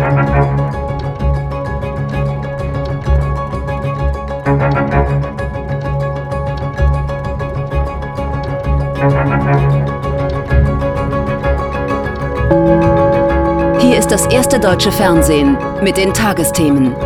Hier ist das erste deutsche Fernsehen mit den Tagesthemen.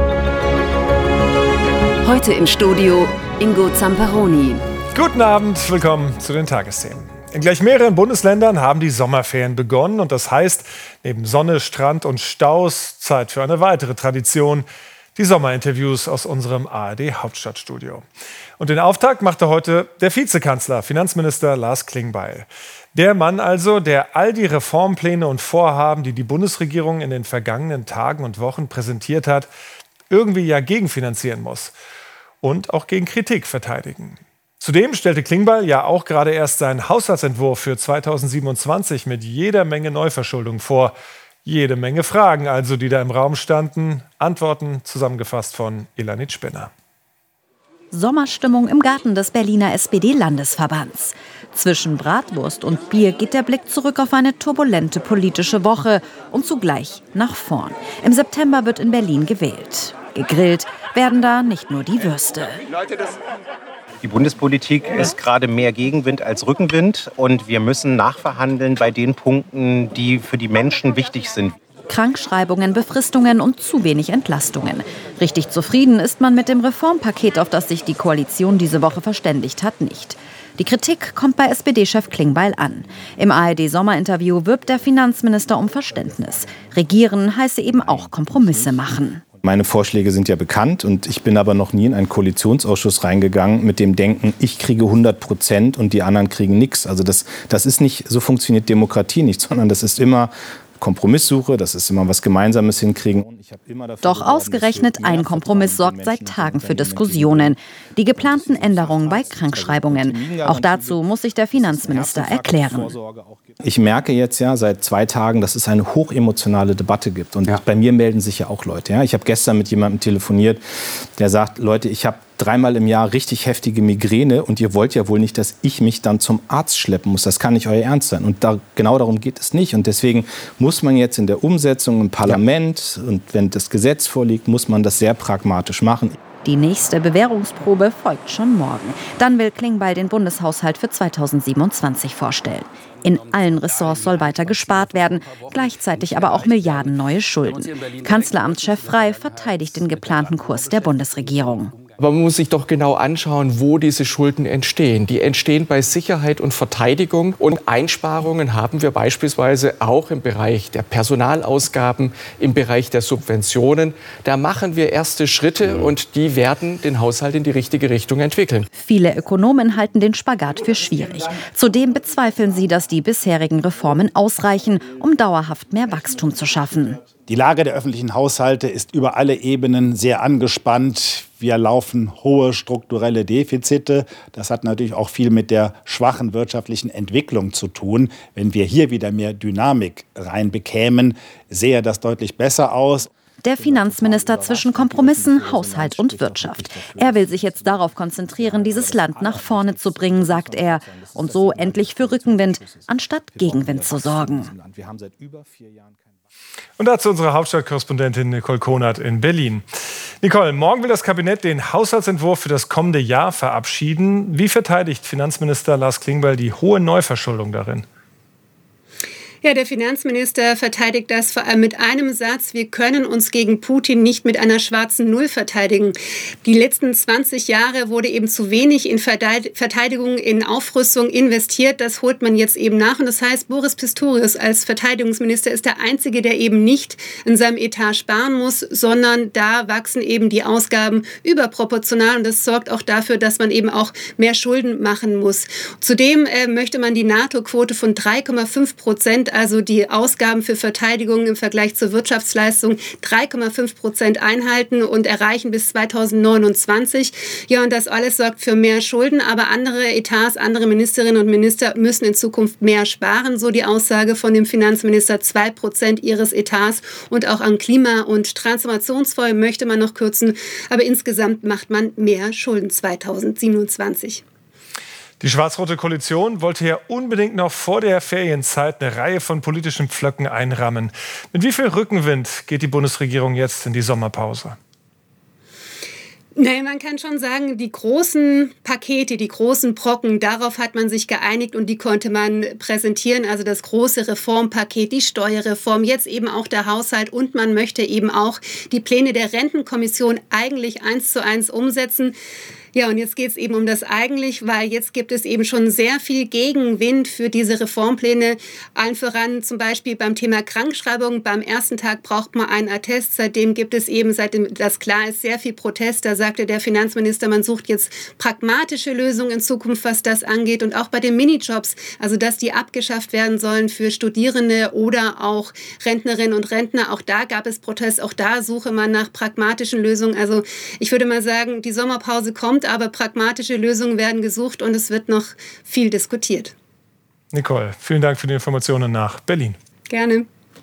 Heute im Studio Ingo Zamperoni. Guten Abend, willkommen zu den Tagesthemen. In gleich mehreren Bundesländern haben die Sommerferien begonnen und das heißt, neben Sonne, Strand und Staus Zeit für eine weitere Tradition, die Sommerinterviews aus unserem ARD-Hauptstadtstudio. Und den Auftakt machte heute der Vizekanzler, Finanzminister Lars Klingbeil. Der Mann also, der all die Reformpläne und Vorhaben, die die Bundesregierung in den vergangenen Tagen und Wochen präsentiert hat, irgendwie ja gegenfinanzieren muss und auch gegen Kritik verteidigen. Zudem stellte Klingbeil ja auch gerade erst seinen Haushaltsentwurf für 2027 mit jeder Menge Neuverschuldung vor. Jede Menge Fragen also, die da im Raum standen. Antworten zusammengefasst von Elanit Spinner. Sommerstimmung im Garten des Berliner SPD-Landesverbands. Zwischen Bratwurst und Bier geht der Blick zurück auf eine turbulente politische Woche und zugleich nach vorn. Im September wird in Berlin gewählt. Gegrillt werden da nicht nur die Würste. Die Bundespolitik ist gerade mehr Gegenwind als Rückenwind und wir müssen nachverhandeln bei den Punkten, die für die Menschen wichtig sind. Krankschreibungen, Befristungen und zu wenig Entlastungen. Richtig zufrieden ist man mit dem Reformpaket, auf das sich die Koalition diese Woche verständigt hat, nicht. Die Kritik kommt bei SPD-Chef Klingbeil an. Im ARD-Sommerinterview wirbt der Finanzminister um Verständnis. Regieren heiße eben auch Kompromisse machen. Meine Vorschläge sind ja bekannt und ich bin aber noch nie in einen Koalitionsausschuss reingegangen mit dem Denken, ich kriege 100% und die anderen kriegen nichts. Also das ist nicht, so funktioniert Demokratie nicht, sondern das ist immer Kompromisssuche, das ist immer was Gemeinsames hinkriegen. Doch ausgerechnet ein Kompromiss sorgt seit Tagen für Diskussionen. Die geplanten Änderungen bei Krankschreibungen. Auch dazu muss sich der Finanzminister erklären. Ich merke jetzt ja seit 2 Tagen, dass es eine hochemotionale Debatte gibt. Und bei mir melden sich ja auch Leute. Ja? Ich habe gestern mit jemandem telefoniert, der sagt, Leute, ich habe 3-mal im Jahr richtig heftige Migräne und ihr wollt ja wohl nicht, dass ich mich dann zum Arzt schleppen muss. Das kann nicht euer Ernst sein. Und genau darum geht es nicht. Und deswegen muss man jetzt in der Umsetzung im Parlament und wenn das Gesetz vorliegt, muss man das sehr pragmatisch machen. Die nächste Bewährungsprobe folgt schon morgen. Dann will Klingbeil den Bundeshaushalt für 2027 vorstellen. In allen Ressorts soll weiter gespart werden, gleichzeitig aber auch Milliarden neue Schulden. Kanzleramtschef Frey verteidigt den geplanten Kurs der Bundesregierung. Aber man muss sich doch genau anschauen, wo diese Schulden entstehen. Die entstehen bei Sicherheit und Verteidigung. Und Einsparungen haben wir beispielsweise auch im Bereich der Personalausgaben, im Bereich der Subventionen. Da machen wir erste Schritte und die werden den Haushalt in die richtige Richtung entwickeln. Viele Ökonomen halten den Spagat für schwierig. Zudem bezweifeln sie, dass die bisherigen Reformen ausreichen, um dauerhaft mehr Wachstum zu schaffen. Die Lage der öffentlichen Haushalte ist über alle Ebenen sehr angespannt. Wir laufen hohe strukturelle Defizite. Das hat natürlich auch viel mit der schwachen wirtschaftlichen Entwicklung zu tun. Wenn wir hier wieder mehr Dynamik reinbekämen, sähe das deutlich besser aus. Der Finanzminister zwischen Kompromissen, Haushalt und Wirtschaft. Er will sich jetzt darauf konzentrieren, dieses Land nach vorne zu bringen, sagt er. Und so endlich für Rückenwind, anstatt Gegenwind zu sorgen. Und dazu unsere Hauptstadtkorrespondentin Nicole Konert in Berlin. Nicole, morgen will das Kabinett den Haushaltsentwurf für das kommende Jahr verabschieden. Wie verteidigt Finanzminister Lars Klingbeil die hohe Neuverschuldung darin? Ja, der Finanzminister verteidigt das vor allem mit einem Satz: Wir können uns gegen Putin nicht mit einer schwarzen Null verteidigen. Die letzten 20 Jahre wurde eben zu wenig in Verteidigung, in Aufrüstung investiert. Das holt man jetzt eben nach. Und das heißt, Boris Pistorius als Verteidigungsminister ist der Einzige, der eben nicht in seinem Etat sparen muss, sondern da wachsen eben die Ausgaben überproportional. Und das sorgt auch dafür, dass man eben auch mehr Schulden machen muss. Zudem möchte man die NATO-Quote von 3,5%, also die Ausgaben für Verteidigung im Vergleich zur Wirtschaftsleistung, 3,5% einhalten und erreichen bis 2029. Ja, und das alles sorgt für mehr Schulden, aber andere Etats, andere Ministerinnen und Minister müssen in Zukunft mehr sparen, so die Aussage von dem Finanzminister, 2% ihres Etats, und auch an Klima- und Transformationsfonds möchte man noch kürzen, aber insgesamt macht man mehr Schulden 2027. Die schwarz-rote Koalition wollte ja unbedingt noch vor der Ferienzeit eine Reihe von politischen Pflöcken einrammen. Mit wie viel Rückenwind geht die Bundesregierung jetzt in die Sommerpause? Nein, man kann schon sagen, die großen Pakete, die großen Brocken, darauf hat man sich geeinigt und die konnte man präsentieren. Also das große Reformpaket, die Steuerreform, jetzt eben auch der Haushalt und man möchte eben auch die Pläne der Rentenkommission eigentlich 1:1 umsetzen. Ja, und jetzt geht es eben um das eigentlich, weil jetzt gibt es eben schon sehr viel Gegenwind für diese Reformpläne. Allen voran zum Beispiel beim Thema Krankschreibung. Beim ersten Tag braucht man einen Attest. Seitdem gibt es eben, seitdem das klar ist, sehr viel Protest. Da sagte der Finanzminister, man sucht jetzt pragmatische Lösungen in Zukunft, was das angeht. Und auch bei den Minijobs, also dass die abgeschafft werden sollen für Studierende oder auch Rentnerinnen und Rentner. Auch da gab es Protest. Auch da suche man nach pragmatischen Lösungen. Also ich würde mal sagen, die Sommerpause kommt, aber pragmatische Lösungen werden gesucht und es wird noch viel diskutiert. Nicole, vielen Dank für die Informationen nach Berlin. Gerne.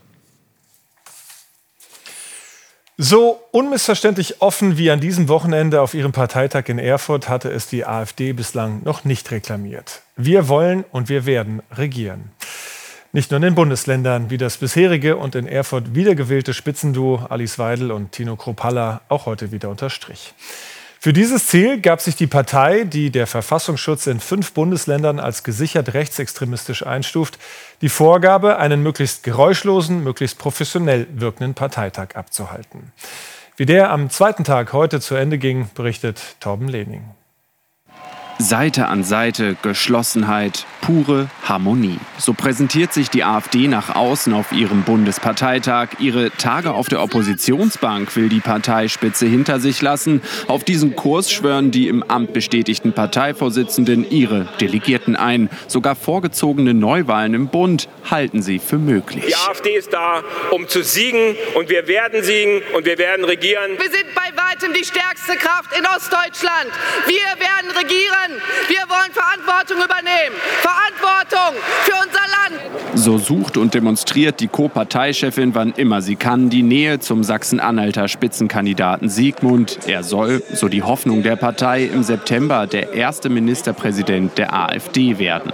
So unmissverständlich offen wie an diesem Wochenende auf ihrem Parteitag in Erfurt hatte es die AfD bislang noch nicht reklamiert. Wir wollen und wir werden regieren. Nicht nur in den Bundesländern, wie das bisherige und in Erfurt wiedergewählte Spitzenduo Alice Weidel und Tino Kruppalla auch heute wieder unterstrich. Für dieses Ziel gab sich die Partei, die der Verfassungsschutz in 5 Bundesländern als gesichert rechtsextremistisch einstuft, die Vorgabe, einen möglichst geräuschlosen, möglichst professionell wirkenden Parteitag abzuhalten. Wie der am zweiten Tag heute zu Ende ging, berichtet Torben Lehning. Seite an Seite, Geschlossenheit, pure Harmonie. So präsentiert sich die AfD nach außen auf ihrem Bundesparteitag. Ihre Tage auf der Oppositionsbank will die Parteispitze hinter sich lassen. Auf diesen Kurs schwören die im Amt bestätigten Parteivorsitzenden ihre Delegierten ein. Sogar vorgezogene Neuwahlen im Bund halten sie für möglich. Die AfD ist da, um zu siegen, und wir werden siegen und wir werden regieren. Wir sind bei weitem die stärkste Kraft in Ostdeutschland. Wir werden regieren. Wir wollen Verantwortung übernehmen. Verantwortung für unser Land. So sucht und demonstriert die Co-Parteichefin, wann immer sie kann, die Nähe zum Sachsen-Anhalter Spitzenkandidaten Sigmund. Er soll, so die Hoffnung der Partei, im September der erste Ministerpräsident der AfD werden.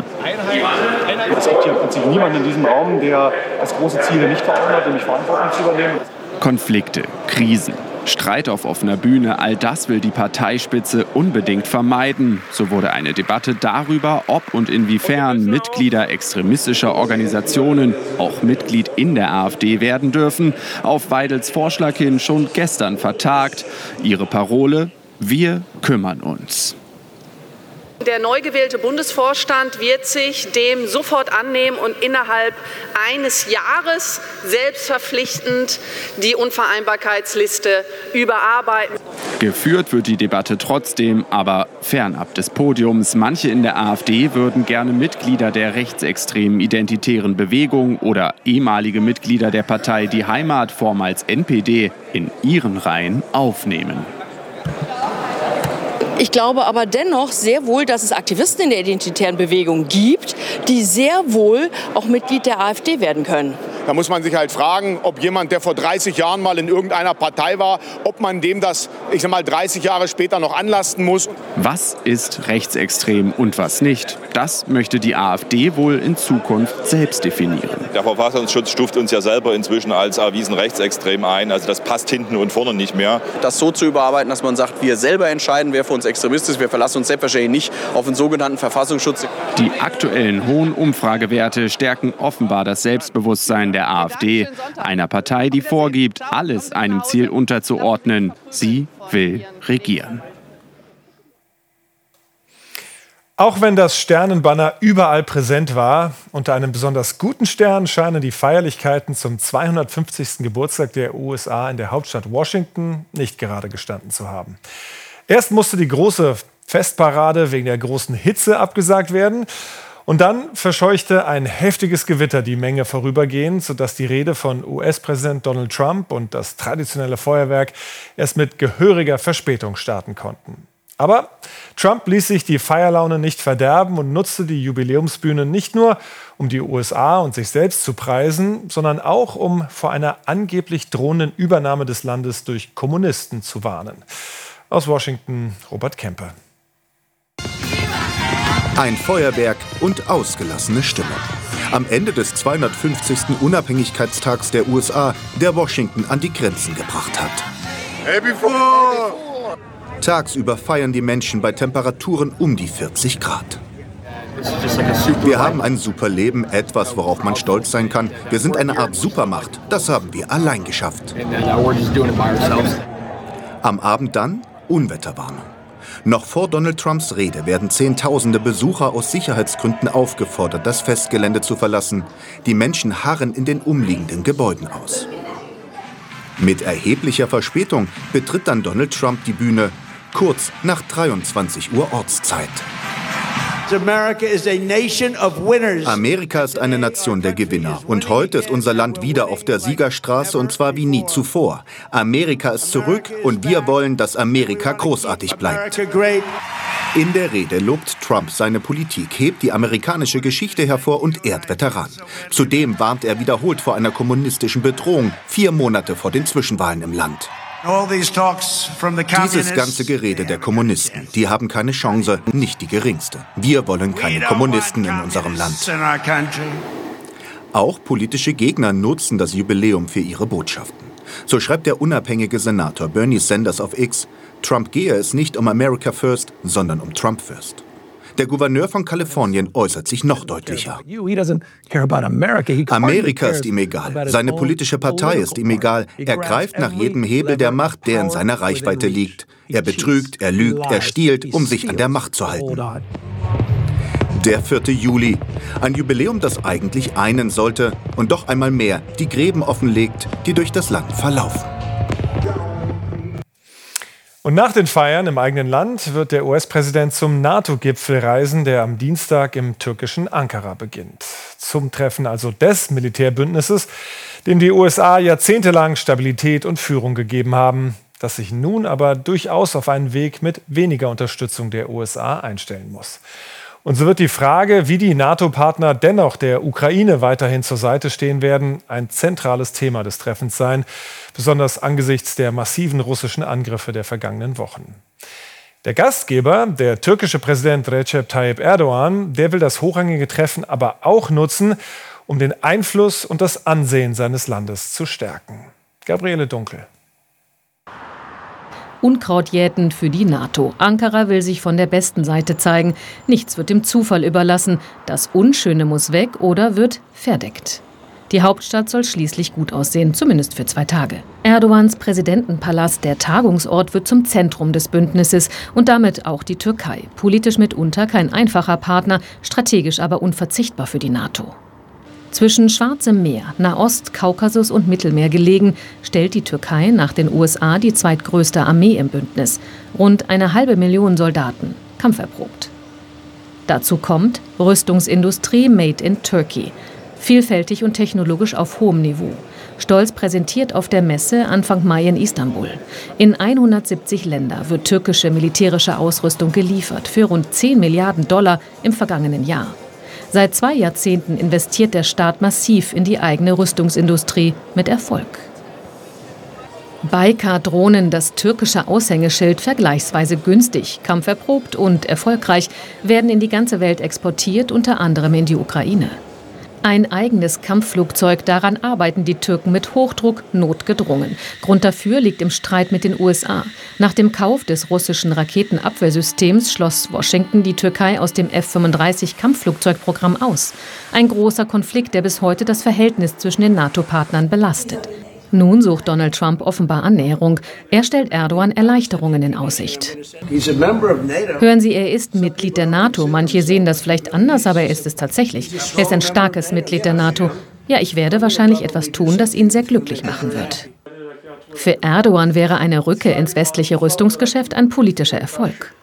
Es gibt hier im Prinzip niemanden in diesem Raum, der das große Ziel nicht vor Augen hat, nämlich Verantwortung zu übernehmen. Konflikte, Krisen, Streit auf offener Bühne, all das will die Parteispitze unbedingt vermeiden. So wurde eine Debatte darüber, ob und inwiefern Mitglieder extremistischer Organisationen auch Mitglied in der AfD werden dürfen, auf Weidels Vorschlag hin schon gestern vertagt. Ihre Parole: Wir kümmern uns. Der neu gewählte Bundesvorstand wird sich dem sofort annehmen und innerhalb eines Jahres selbstverpflichtend die Unvereinbarkeitsliste überarbeiten. Geführt wird die Debatte trotzdem, aber fernab des Podiums. Manche in der AfD würden gerne Mitglieder der rechtsextremen Identitären Bewegung oder ehemalige Mitglieder der Partei Die Heimat, vormals NPD, in ihren Reihen aufnehmen. Ich glaube aber dennoch sehr wohl, dass es Aktivisten in der identitären Bewegung gibt, die sehr wohl auch Mitglied der AfD werden können. Da muss man sich halt fragen, ob jemand, der vor 30 Jahren mal in irgendeiner Partei war, ob man dem das, 30 Jahre später noch anlasten muss. Was ist rechtsextrem und was nicht? Das möchte die AfD wohl in Zukunft selbst definieren. Der Verfassungsschutz stuft uns ja selber inzwischen als erwiesen rechtsextrem ein. Also das passt hinten und vorne nicht mehr. Das so zu überarbeiten, dass man sagt, wir selber entscheiden, wer für uns Extremist ist. Wir verlassen uns selbstverständlich nicht auf den sogenannten Verfassungsschutz. Die aktuellen hohen Umfragewerte stärken offenbar das Selbstbewusstsein der AfD, einer Partei, die vorgibt, alles einem Ziel unterzuordnen. Sie will regieren. Auch wenn das Sternenbanner überall präsent war, unter einem besonders guten Stern scheinen die Feierlichkeiten zum 250. Geburtstag der USA in der Hauptstadt Washington nicht gerade gestanden zu haben. Erst musste die große Festparade wegen der großen Hitze abgesagt werden. Und dann verscheuchte ein heftiges Gewitter die Menge vorübergehend, sodass die Rede von US-Präsident Donald Trump und das traditionelle Feuerwerk erst mit gehöriger Verspätung starten konnten. Aber Trump ließ sich die Feierlaune nicht verderben und nutzte die Jubiläumsbühne nicht nur, um die USA und sich selbst zu preisen, sondern auch, um vor einer angeblich drohenden Übernahme des Landes durch Kommunisten zu warnen. Aus Washington, Robert Kempe. Ein Feuerwerk und ausgelassene Stimmung. Am Ende des 250. Unabhängigkeitstags der USA, der Washington an die Grenzen gebracht hat. Tagsüber feiern die Menschen bei Temperaturen um die 40 Grad. Wir haben ein super Leben, etwas, worauf man stolz sein kann. Wir sind eine Art Supermacht. Das haben wir allein geschafft. Am Abend dann Unwetterwarnung. Noch vor Donald Trumps Rede werden Zehntausende Besucher aus Sicherheitsgründen aufgefordert, das Festgelände zu verlassen. Die Menschen harren in den umliegenden Gebäuden aus. Mit erheblicher Verspätung betritt dann Donald Trump die Bühne, kurz nach 23 Uhr Ortszeit. Amerika ist eine Nation der Gewinner. Und heute ist unser Land wieder auf der Siegerstraße, und zwar wie nie zuvor. Amerika ist zurück und wir wollen, dass Amerika großartig bleibt. In der Rede lobt Trump seine Politik, hebt die amerikanische Geschichte hervor und ehrt Veteranen. Zudem warnt er wiederholt vor einer kommunistischen Bedrohung, 4 Monate vor den Zwischenwahlen im Land. Dieses ganze Gerede der Kommunisten, die haben keine Chance, nicht die geringste. Wir wollen keine Kommunisten in unserem Land. Auch politische Gegner nutzen das Jubiläum für ihre Botschaften. So schreibt der unabhängige Senator Bernie Sanders auf X, Trump gehe es nicht um America First, sondern um Trump First. Der Gouverneur von Kalifornien äußert sich noch deutlicher. Amerika ist ihm egal. Seine politische Partei ist ihm egal. Er greift nach jedem Hebel der Macht, der in seiner Reichweite liegt. Er betrügt, er lügt, er stiehlt, um sich an der Macht zu halten. Der 4. Juli. Ein Jubiläum, das eigentlich einen sollte und doch einmal mehr die Gräben offenlegt, die durch das Land verlaufen. Und nach den Feiern im eigenen Land wird der US-Präsident zum NATO-Gipfel reisen, der am Dienstag im türkischen Ankara beginnt. Zum Treffen also des Militärbündnisses, dem die USA jahrzehntelang Stabilität und Führung gegeben haben, das sich nun aber durchaus auf einen Weg mit weniger Unterstützung der USA einstellen muss. Und so wird die Frage, wie die NATO-Partner dennoch der Ukraine weiterhin zur Seite stehen werden, ein zentrales Thema des Treffens sein, besonders angesichts der massiven russischen Angriffe der vergangenen Wochen. Der Gastgeber, der türkische Präsident Recep Tayyip Erdogan, der will das hochrangige Treffen aber auch nutzen, um den Einfluss und das Ansehen seines Landes zu stärken. Gabriele Dunkel. Unkraut jäten für die NATO. Ankara will sich von der besten Seite zeigen. Nichts wird dem Zufall überlassen. Das Unschöne muss weg oder wird verdeckt. Die Hauptstadt soll schließlich gut aussehen, zumindest für 2 Tage. Erdogans Präsidentenpalast, der Tagungsort, wird zum Zentrum des Bündnisses und damit auch die Türkei. Politisch mitunter kein einfacher Partner, strategisch aber unverzichtbar für die NATO. Zwischen Schwarzem Meer, Nahost, Kaukasus und Mittelmeer gelegen, stellt die Türkei nach den USA die zweitgrößte Armee im Bündnis. Rund 500.000 Soldaten, kampferprobt. Dazu kommt Rüstungsindustrie made in Turkey. Vielfältig und technologisch auf hohem Niveau. Stolz präsentiert auf der Messe Anfang Mai in Istanbul. In 170 Länder wird türkische militärische Ausrüstung geliefert für rund 10 Milliarden $ im vergangenen Jahr. Seit 2 Jahrzehnten investiert der Staat massiv in die eigene Rüstungsindustrie mit Erfolg. Baykar-Drohnen, das türkische Aushängeschild, vergleichsweise günstig, kampferprobt und erfolgreich, werden in die ganze Welt exportiert, unter anderem in die Ukraine. Ein eigenes Kampfflugzeug, daran arbeiten die Türken mit Hochdruck notgedrungen. Grund dafür liegt im Streit mit den USA. Nach dem Kauf des russischen Raketenabwehrsystems schloss Washington die Türkei aus dem F-35-Kampfflugzeugprogramm aus. Ein großer Konflikt, der bis heute das Verhältnis zwischen den NATO-Partnern belastet. Nun sucht Donald Trump offenbar Annäherung. Er stellt Erdogan Erleichterungen in Aussicht. Hören Sie, er ist Mitglied der NATO. Manche sehen das vielleicht anders, aber er ist es tatsächlich. Er ist ein starkes Mitglied der NATO. Ja, ich werde wahrscheinlich etwas tun, das ihn sehr glücklich machen wird. Für Erdogan wäre eine Rückkehr ins westliche Rüstungsgeschäft ein politischer Erfolg.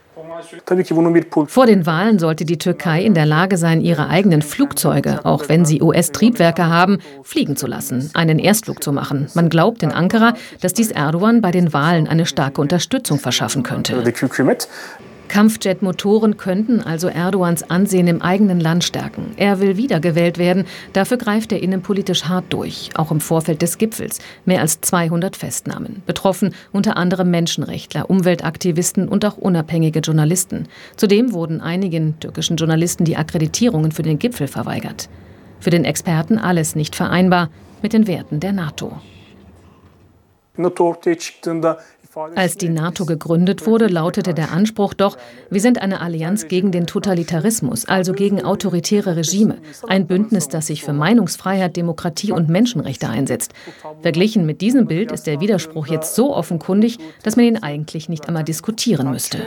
Vor den Wahlen sollte die Türkei in der Lage sein, ihre eigenen Flugzeuge, auch wenn sie US-Triebwerke haben, fliegen zu lassen, einen Erstflug zu machen. Man glaubt in Ankara, dass dies Erdogan bei den Wahlen eine starke Unterstützung verschaffen könnte. Kampfjet-Motoren könnten also Erdogans Ansehen im eigenen Land stärken. Er will wiedergewählt werden. Dafür greift er innenpolitisch hart durch, auch im Vorfeld des Gipfels. Mehr als 200 Festnahmen. Betroffen unter anderem Menschenrechtler, Umweltaktivisten und auch unabhängige Journalisten. Zudem wurden einigen türkischen Journalisten die Akkreditierungen für den Gipfel verweigert. Für den Experten alles nicht vereinbar mit den Werten der NATO. Als die NATO gegründet wurde, lautete der Anspruch doch, wir sind eine Allianz gegen den Totalitarismus, also gegen autoritäre Regime. Ein Bündnis, das sich für Meinungsfreiheit, Demokratie und Menschenrechte einsetzt. Verglichen mit diesem Bild ist der Widerspruch jetzt so offenkundig, dass man ihn eigentlich nicht einmal diskutieren müsste.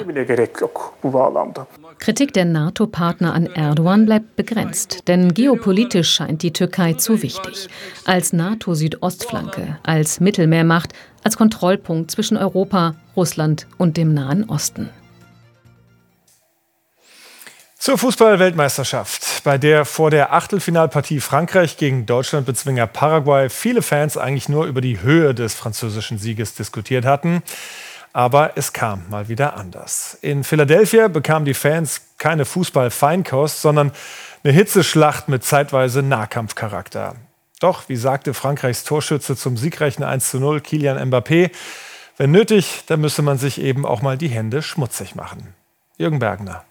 Kritik der NATO-Partner an Erdogan bleibt begrenzt, denn geopolitisch scheint die Türkei zu wichtig. Als NATO-Südostflanke, als Mittelmeermacht, als Kontrollpunkt zwischen Europa, Russland und dem Nahen Osten. Zur Fußball-Weltmeisterschaft, bei der vor der Achtelfinalpartie Frankreich gegen Deutschland-Bezwinger Paraguay viele Fans eigentlich nur über die Höhe des französischen Sieges diskutiert hatten. Aber es kam mal wieder anders. In Philadelphia bekamen die Fans keine Fußball-Feinkost, sondern eine Hitzeschlacht mit zeitweise Nahkampfcharakter. Doch, wie sagte Frankreichs Torschütze zum siegreichen 1:0 Kylian Mbappé, wenn nötig, dann müsse man sich eben auch mal die Hände schmutzig machen. Jürgen Bergner.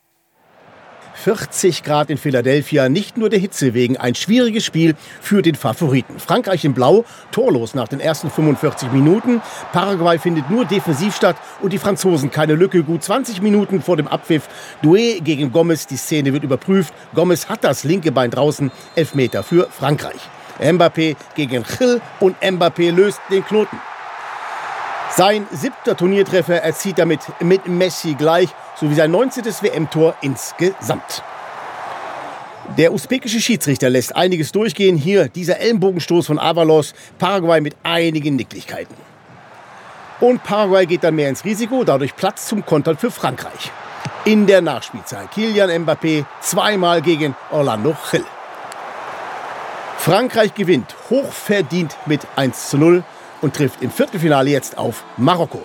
40 Grad in Philadelphia, nicht nur der Hitze wegen, ein schwieriges Spiel für den Favoriten. Frankreich in Blau, torlos nach den ersten 45 Minuten. Paraguay findet nur defensiv statt und die Franzosen keine Lücke. Gut 20 Minuten vor dem Abpfiff. Doué gegen Gomez, die Szene wird überprüft. Gomez hat das linke Bein draußen, Elfmeter für Frankreich. Mbappé gegen Gil und Mbappé löst den Knoten. Sein 7. Turniertreffer erzielt damit mit Messi gleich, sowie sein 19. WM-Tor insgesamt. Der usbekische Schiedsrichter lässt einiges durchgehen. Hier dieser Ellenbogenstoß von Avalos, Paraguay mit einigen Nicklichkeiten. Und Paraguay geht dann mehr ins Risiko, dadurch Platz zum Kontern für Frankreich. In der Nachspielzeit Kylian Mbappé zweimal gegen Orlando Gil. Frankreich gewinnt hochverdient mit 1:0 und trifft im Viertelfinale jetzt auf Marokko.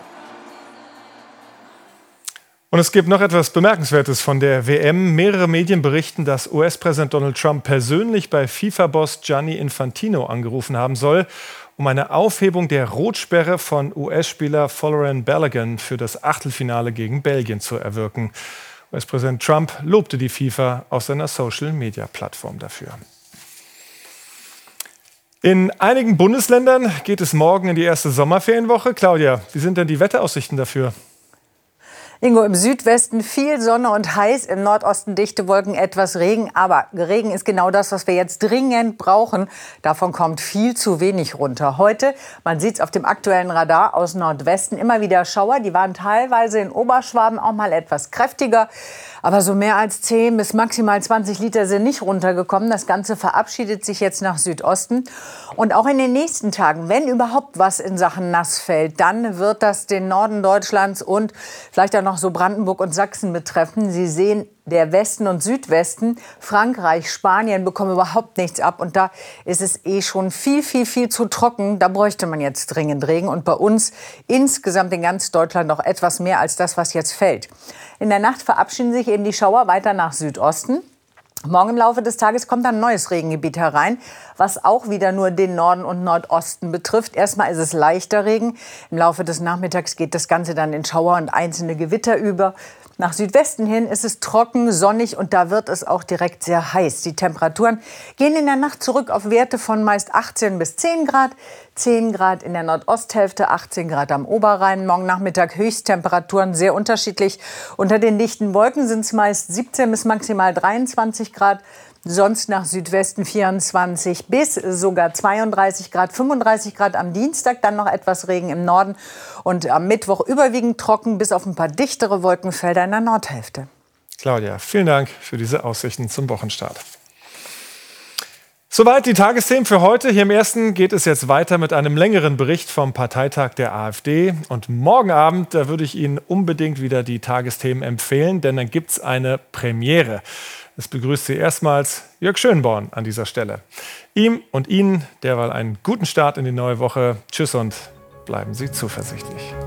Und es gibt noch etwas Bemerkenswertes von der WM. Mehrere Medien berichten, dass US-Präsident Donald Trump persönlich bei FIFA-Boss Gianni Infantino angerufen haben soll, um eine Aufhebung der Rotsperre von US-Spieler Folarin Balogun für das Achtelfinale gegen Belgien zu erwirken. US-Präsident Trump lobte die FIFA auf seiner Social-Media-Plattform dafür. In einigen Bundesländern geht es morgen in die erste Sommerferienwoche. Claudia, wie sind denn die Wetteraussichten dafür? Ingo, im Südwesten viel Sonne und heiß, im Nordosten dichte Wolken, etwas Regen. Aber Regen ist genau das, was wir jetzt dringend brauchen. Davon kommt viel zu wenig runter. Heute, man sieht es auf dem aktuellen Radar aus Nordwesten, immer wieder Schauer. Die waren teilweise in Oberschwaben auch mal etwas kräftiger. Aber so mehr als 10 bis maximal 20 Liter sind nicht runtergekommen. Das Ganze verabschiedet sich jetzt nach Südosten. Und auch in den nächsten Tagen, wenn überhaupt was in Sachen nass fällt, dann wird das den Norden Deutschlands und vielleicht auch noch so Brandenburg und Sachsen betreffen. Sie sehen, der Westen und Südwesten, Frankreich, Spanien bekommen überhaupt nichts ab. Und da ist es schon viel zu trocken. Da bräuchte man jetzt dringend Regen. Und bei uns insgesamt in ganz Deutschland noch etwas mehr als das, was jetzt fällt. In der Nacht verabschieden sich eben die Schauer weiter nach Südosten. Morgen im Laufe des Tages kommt ein neues Regengebiet herein, was auch wieder nur den Norden und Nordosten betrifft. Erstmal ist es leichter Regen. Im Laufe des Nachmittags geht das Ganze dann in Schauer und einzelne Gewitter über. Nach Südwesten hin ist es trocken, sonnig und da wird es auch direkt sehr heiß. Die Temperaturen gehen in der Nacht zurück auf Werte von meist 18 bis 10 Grad. 10 Grad in der Nordosthälfte, 18 Grad am Oberrhein. Morgen Nachmittag Höchsttemperaturen sehr unterschiedlich. Unter den dichten Wolken sind es meist 17 bis maximal 23 Grad. Sonst nach Südwesten 24 bis sogar 32 Grad, 35 Grad am Dienstag, dann noch etwas Regen im Norden und am Mittwoch überwiegend trocken, bis auf ein paar dichtere Wolkenfelder in der Nordhälfte. Claudia, vielen Dank für diese Aussichten zum Wochenstart. Soweit die Tagesthemen für heute. Hier im Ersten geht es jetzt weiter mit einem längeren Bericht vom Parteitag der AfD. Und morgen Abend, da würde ich Ihnen unbedingt wieder die Tagesthemen empfehlen, denn dann gibt es eine Premiere. Es begrüßt Sie erstmals Jörg Schönborn an dieser Stelle. Ihm und Ihnen derweil einen guten Start in die neue Woche. Tschüss und bleiben Sie zuversichtlich.